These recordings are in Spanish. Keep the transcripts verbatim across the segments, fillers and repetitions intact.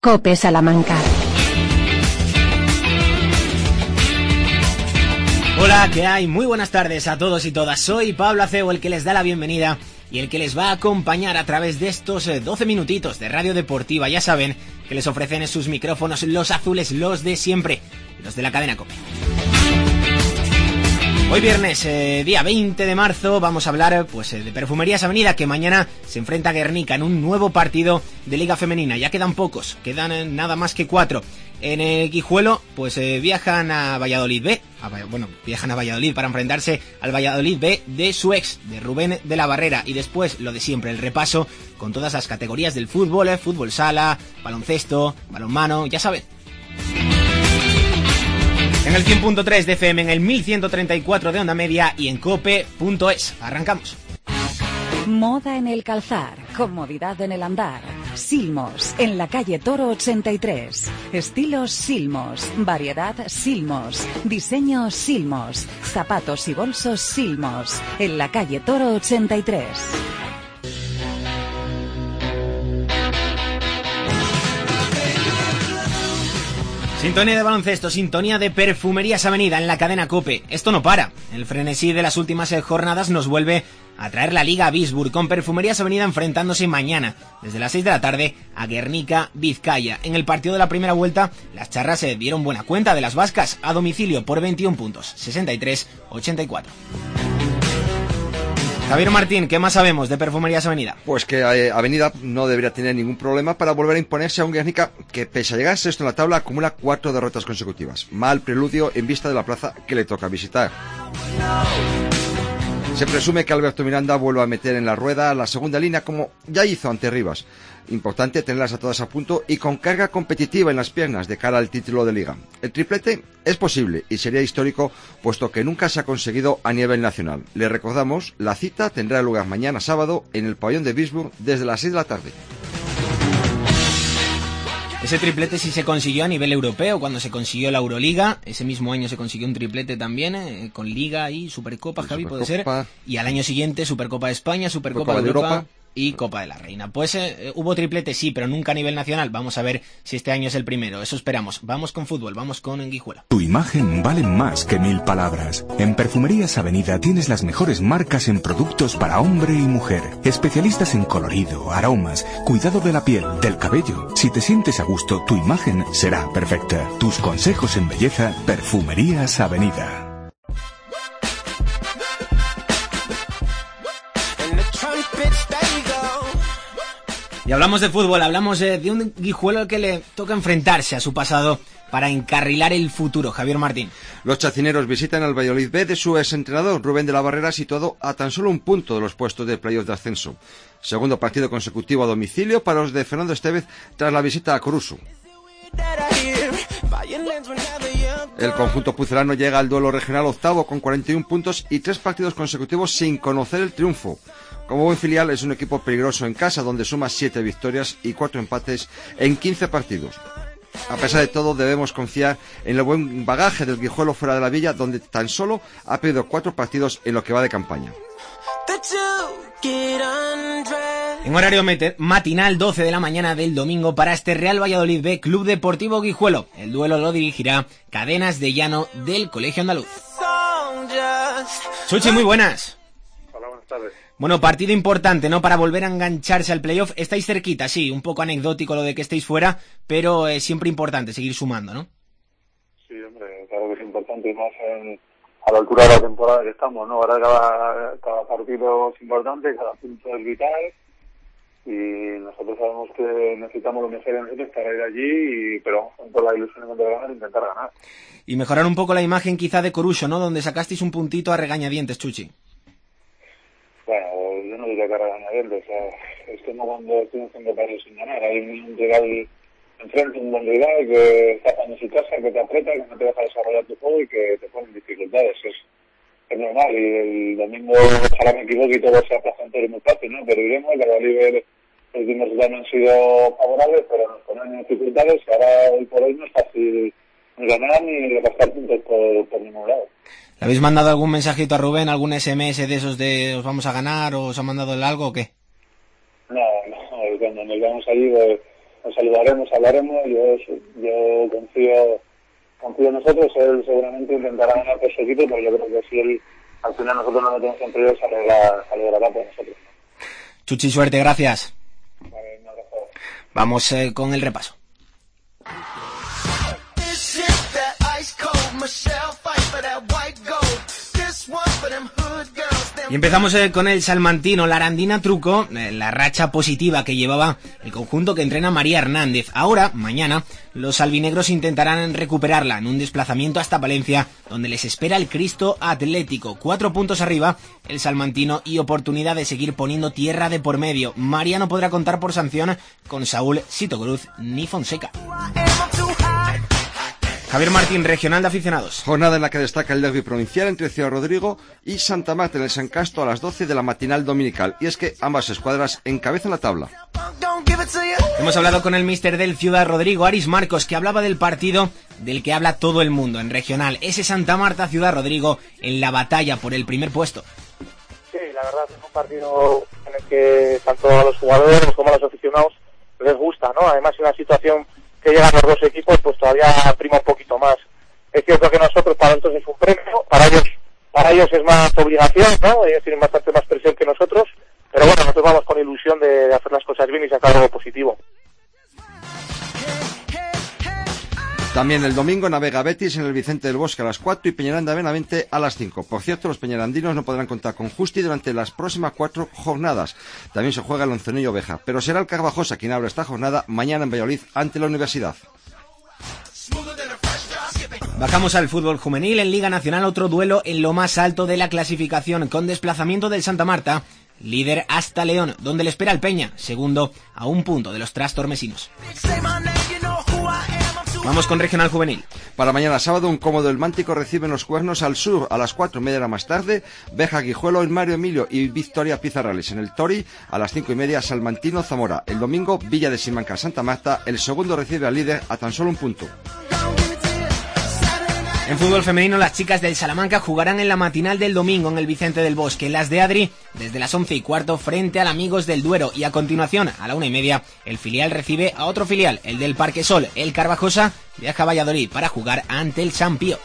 COPE Salamanca. Hola, ¿qué hay? Muy buenas tardes a todos y todas. Soy Pablo Acebo, el que les da la bienvenida y el que les va a acompañar a través de estos doce minutitos de Radio Deportiva. Ya saben que les ofrecen en sus micrófonos los azules, los de siempre, los de la cadena COPE. Hoy viernes, eh, día veinte de marzo, vamos a hablar pues eh, de Perfumerías Avenida, que mañana se enfrenta a Guernica en un nuevo partido de Liga Femenina. Ya quedan pocos, quedan eh, nada más que cuatro. En el Guijuelo, pues eh, viajan a Valladolid B, a, bueno, viajan a Valladolid para enfrentarse al Valladolid B de su ex, de Rubén de la Barrera. Y después, lo de siempre, el repaso con todas las categorías del fútbol, eh, fútbol sala, baloncesto, balonmano, ya saben. En el cien punto tres de F M, en el mil ciento treinta y cuatro de onda media y en cope punto es. Arrancamos. Moda en el calzar, comodidad en el andar. Silmos, en la calle Toro ochenta y tres. Estilos Silmos, variedad Silmos, diseño Silmos, zapatos y bolsos Silmos, en la calle Toro ochenta y tres. Sintonía de baloncesto, sintonía de Perfumerías Avenida en la cadena COPE. Esto no para. El frenesí de las últimas jornadas nos vuelve a traer la Liga Bisburg, con Perfumerías Avenida enfrentándose mañana, desde las seis de la tarde, a Guernica, Vizcaya. En el partido de la primera vuelta, las charras se dieron buena cuenta de las vascas a domicilio por veintiún puntos, sesenta y tres a ochenta y cuatro. Javier Martín, ¿qué más sabemos de Perfumerías Avenida? Pues que eh, Avenida no debería tener ningún problema para volver a imponerse a un Guernica que, pese a llegar sexto en la tabla, acumula cuatro derrotas consecutivas. Mal preludio en vista de la plaza que le toca visitar. Se presume que Alberto Miranda vuelva a meter en la rueda la segunda línea como ya hizo ante Rivas. Importante tenerlas a todas a punto y con carga competitiva en las piernas de cara al título de Liga. El triplete es posible y sería histórico, puesto que nunca se ha conseguido a nivel nacional. Le recordamos, la cita tendrá lugar mañana sábado en el pabellón de Bisburg desde las seis de la tarde. Ese triplete sí se consiguió a nivel europeo cuando se consiguió la Euroliga. Ese mismo año se consiguió un triplete también eh, con Liga y Supercopa, Javi, Supercopa. puede ser. Y al año siguiente Supercopa de España, Supercopa de Europa, Europa y Copa de la Reina. Pues eh, hubo triplete, sí, pero nunca a nivel nacional. Vamos a ver si este año es el primero. Eso esperamos. Vamos con fútbol, vamos con Guijuelo. Tu imagen vale más que mil palabras. En Perfumerías Avenida tienes las mejores marcas en productos para hombre y mujer. Especialistas en colorido, aromas, cuidado de la piel, del cabello. Si te sientes a gusto, tu imagen será perfecta. Tus consejos en belleza, Perfumerías Avenida. Y hablamos de fútbol, hablamos eh, de un Guijuelo al que le toca enfrentarse a su pasado para encarrilar el futuro. Javier Martín. Los chacineros visitan al Valladolid B de su exentrenador Rubén de la Barrera, situado a tan solo un punto de los puestos de playoff de ascenso. Segundo partido consecutivo a domicilio para los de Fernando Estevez tras la visita a Coruso. El conjunto pucelano llega al duelo regional octavo con cuarenta y un puntos y tres partidos consecutivos sin conocer el triunfo. Como buen filial es un equipo peligroso en casa, donde suma siete victorias y cuatro empates en quince partidos. A pesar de todo, debemos confiar en el buen bagaje del Guijuelo fuera de la Villa, donde tan solo ha perdido cuatro partidos en lo que va de campaña. En horario matinal, doce de la mañana del domingo, para este Real Valladolid B, Club Deportivo Guijuelo. El duelo lo dirigirá Cadenas de Llano del Colegio Andaluz. Chuchi, muy buenas. Hola, buenas tardes. Bueno, partido importante, ¿no? Para volver a engancharse al playoff. Estáis cerquita, sí, un poco anecdótico lo de que estéis fuera, pero es siempre importante seguir sumando, ¿no? Sí, hombre, claro que es importante, y más en, a la altura de la temporada que estamos, ¿no? Ahora cada, cada partido es importante, cada punto es vital, y nosotros sabemos que necesitamos lo mejor de nosotros para ir allí, y, pero con toda la ilusión de ganar, intentar ganar. Y mejorar un poco la imagen quizá de Coruso, ¿no? Donde sacasteis un puntito a regañadientes, Chuchi. Bueno, yo no diría que regañadientes, o sea, es como cuando estuvimos en partidos sin ganar, hay un rival enfrente, un buen rival que está en su casa, que te aprieta, que no te deja desarrollar tu juego y que te pone en dificultades, es, es normal, y el domingo ojalá me equivoque y todo sea placentero y muy fácil, ¿no? Pero iremos, la Valladolid, los últimos resultados no han sido favorables, pero nos ponen en dificultades, y ahora hoy por hoy no es fácil ni ganar ni repasar puntos por, por ningún lado. ¿Le habéis mandado algún mensajito a Rubén, algún ese eme ese de esos de os vamos a ganar, o os ha mandado el algo o qué? No, no, cuando nos vamos allí, pues, nos saludaremos, hablaremos, yo, yo confío, confío en nosotros, él seguramente intentará ganar por su equipo, pero yo creo que si él, al final nosotros no metemos en prioridad, se alegrará, se alegrará por nosotros. Chuchi, suerte, gracias. Vale, un abrazo. Vamos eh, con el repaso. Y empezamos eh, con el salmantino. La Arandina trucó eh, la racha positiva que llevaba el conjunto que entrena María Hernández. Ahora, mañana, los albinegros intentarán recuperarla en un desplazamiento hasta Palencia, donde les espera el Cristo Atlético. Cuatro puntos arriba, el salmantino, y oportunidad de seguir poniendo tierra de por medio. María no podrá contar por sanción con Saúl, Sito Cruz ni Fonseca. Javier Martín, regional de aficionados. Jornada en la que destaca el derbi provincial entre Ciudad Rodrigo y Santa Marta en el San Casto a las doce de la matinal dominical. Y es que ambas escuadras encabezan la tabla. Hemos hablado con el míster del Ciudad Rodrigo, Aris Marcos, que hablaba del partido del que habla todo el mundo en regional. Ese Santa Marta Ciudad Rodrigo en la batalla por el primer puesto. Sí, la verdad es un partido en el que tanto a los jugadores como a los aficionados les gusta, ¿no? Además, en una situación que llegan los dos equipos, pues todavía prima un poquito más. Es cierto que nosotros, para nosotros es un premio, para ellos para ellos es más obligación, ¿no? Ellos tienen bastante más presión que nosotros, pero bueno, nosotros vamos con ilusión de, de hacer las cosas bien y sacar algo positivo. También el domingo navega Betis en el Vicente del Bosque a las cuatro y Peñaranda Benavente a las cinco. Por cierto, los peñarandinos no podrán contar con Justi durante las próximas cuatro jornadas. También se juega el Oncenillo Oveja, pero será el Carvajosa quien abre esta jornada mañana en Valladolid ante la Universidad. Bajamos al fútbol juvenil. En Liga Nacional, otro duelo en lo más alto de la clasificación, con desplazamiento del Santa Marta, líder, hasta León, donde le espera el Peña, segundo a un punto de los trastormesinos. Vamos con regional juvenil. Para mañana sábado, un cómodo El Mántico reciben los Cuernos al Sur a las cuatro y media más tarde. Beja Guijuelo en Mario Emilio y Victoria Pizarrales en el Tori a las cinco y media. Salmantino Zamora. El domingo, Villa de Simanca Santa Marta. El segundo recibe al líder a tan solo un punto. En fútbol femenino, las chicas del Salamanca jugarán en la matinal del domingo en el Vicente del Bosque. Las de Adri desde las once y cuarto frente al Amigos del Duero. Y a continuación, a la una y media, el filial recibe a otro filial, el del Parque Sol. El Carvajosa viaja a Valladolid para jugar ante el San Pío.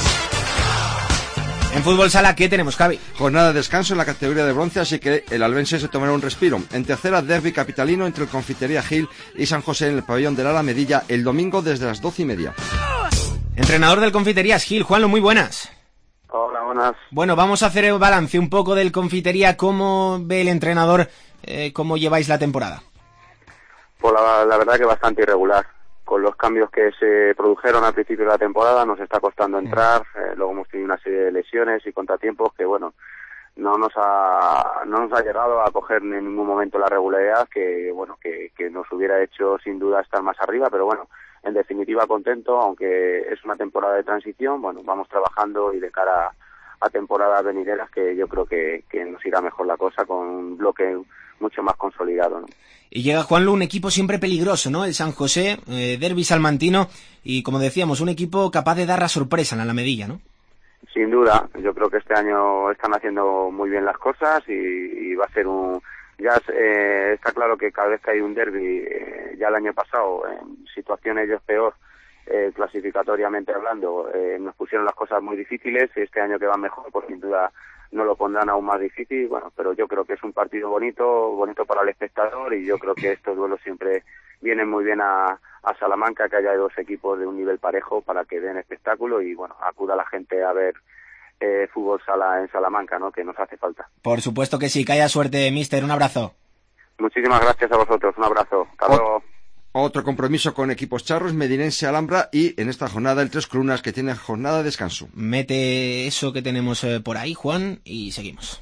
En fútbol sala, ¿qué tenemos, Javi? Jornada de descanso en la categoría de bronce, así que el albense se tomará un respiro. En tercera, derbi capitalino entre el Confitería Gil y San José en el pabellón de la Alamedilla el domingo desde las doce y media. Entrenador del Confiterías Gil, Juanlo, muy buenas. Hola, buenas. Bueno, vamos a hacer el balance un poco del Confitería. ¿Cómo ve el entrenador, eh, cómo lleváis la temporada? Pues la, la verdad que bastante irregular. Con los cambios que se produjeron al principio de la temporada nos está costando entrar, eh, luego hemos tenido una serie de lesiones y contratiempos que, bueno, no nos ha no nos ha llegado a coger en ningún momento la regularidad que, bueno, que, que nos hubiera hecho sin duda estar más arriba, pero bueno, en definitiva contento, aunque es una temporada de transición, bueno, vamos trabajando y de cara a, a temporadas venideras que yo creo que, que nos irá mejor la cosa con un bloque mucho más consolidado, ¿no? Y llega, Juanlu, un equipo siempre peligroso, ¿no? El San José, eh, derbi salmantino, y como decíamos, un equipo capaz de dar la sorpresa en la Alamedilla, ¿no? Sin duda, yo creo que este año están haciendo muy bien las cosas y, y va a ser un... Ya eh, está claro que cada vez que hay un derbi, eh, ya el año pasado, en situaciones ellos peor, eh, clasificatoriamente hablando, eh, nos pusieron las cosas muy difíciles y este año que va mejor, pues sin duda no lo pondrán aún más difícil, bueno, pero yo creo que es un partido bonito, bonito para el espectador y yo creo que estos duelos siempre vienen muy bien a, a Salamanca, que haya dos equipos de un nivel parejo para que den espectáculo y bueno, acuda la gente a ver eh, fútbol sala en Salamanca, ¿no? Que nos hace falta. Por supuesto que sí, que haya suerte, mister, un abrazo. Muchísimas gracias a vosotros, un abrazo, hasta luego. Otro compromiso con equipos charros, Medinense Alhambra y en esta jornada el Tres Colunas, que tiene jornada de descanso. Mete eso que tenemos eh, por ahí, Juan, y seguimos.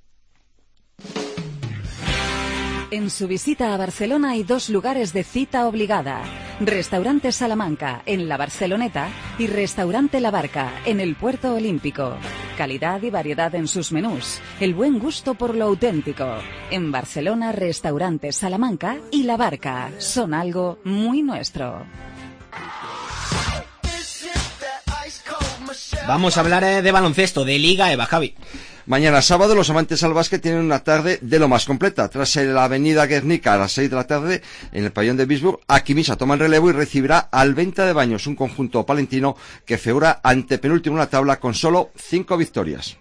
En su visita a Barcelona hay dos lugares de cita obligada. Restaurante Salamanca, en la Barceloneta, y Restaurante La Barca, en el Puerto Olímpico. Calidad y variedad en sus menús. El buen gusto por lo auténtico. En Barcelona, Restaurante Salamanca y La Barca son algo muy nuestro. Vamos a hablar eh, de baloncesto, de Liga EVA, Javi. Mañana sábado los amantes al básquet tienen una tarde de lo más completa. Tras la avenida Guernica a las seis de la tarde en el pabellón de Bisburg, Aquimisa toma el relevo y recibirá al Venta de Baños, un conjunto palentino que figura antepenúltimo en la tabla con solo cinco victorias.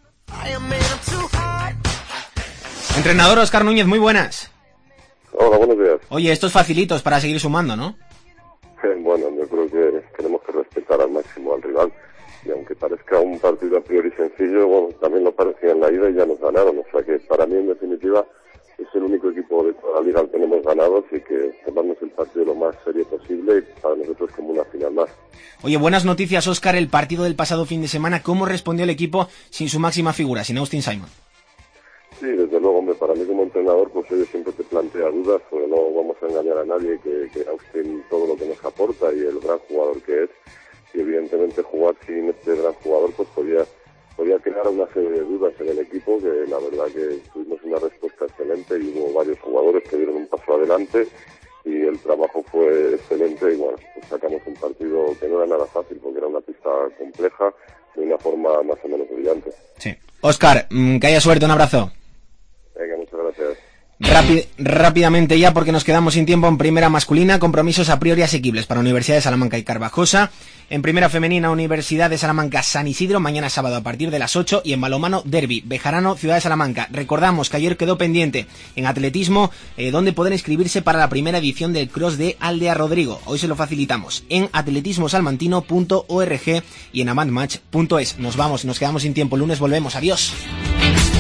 Entrenador Óscar Núñez, muy buenas. Hola, buenos días. Oye, estos facilitos para seguir sumando, ¿no? Bueno, yo creo que tenemos que respetar al máximo al rival. Y aunque parezca un partido a priori sencillo, bueno, también lo parecía en la ida y ya nos ganaron. O sea que para mí, en definitiva, es el único equipo de toda la liga al que hemos ganado, así que tomamos el partido lo más serio posible y para nosotros como una final más. Oye, buenas noticias, Óscar, el partido del pasado fin de semana. ¿Cómo respondió el equipo sin su máxima figura, sin Austin Simon? Sí, desde luego, hombre, para mí como entrenador, pues oye, siempre te plantea dudas, porque no vamos a engañar a nadie que, que Austin todo lo que nos aporta y el gran jugador que es. Y evidentemente jugar sin este gran jugador pues podía, podía crear una serie de dudas en el equipo, que la verdad que tuvimos una respuesta excelente y hubo varios jugadores que dieron un paso adelante y el trabajo fue excelente y bueno, pues sacamos un partido que no era nada fácil porque era una pista compleja de una forma más o menos brillante. Sí. Óscar, que haya suerte, un abrazo. Venga, muchas gracias. Rápid, rápidamente ya, porque nos quedamos sin tiempo. En primera masculina, compromisos a priori asequibles para Universidad de Salamanca y Carvajosa. En primera femenina, Universidad de Salamanca San Isidro, mañana sábado a partir de las ocho. Y en balonmano, derbi, Bejarano, Ciudad de Salamanca. Recordamos que ayer quedó pendiente en atletismo, eh, donde pueden inscribirse para la primera edición del Cross de Aldea Rodrigo. Hoy se lo facilitamos en atletismo salmantino punto org y en amandmatch punto es. Nos vamos, nos quedamos sin tiempo. El lunes volvemos. Adiós.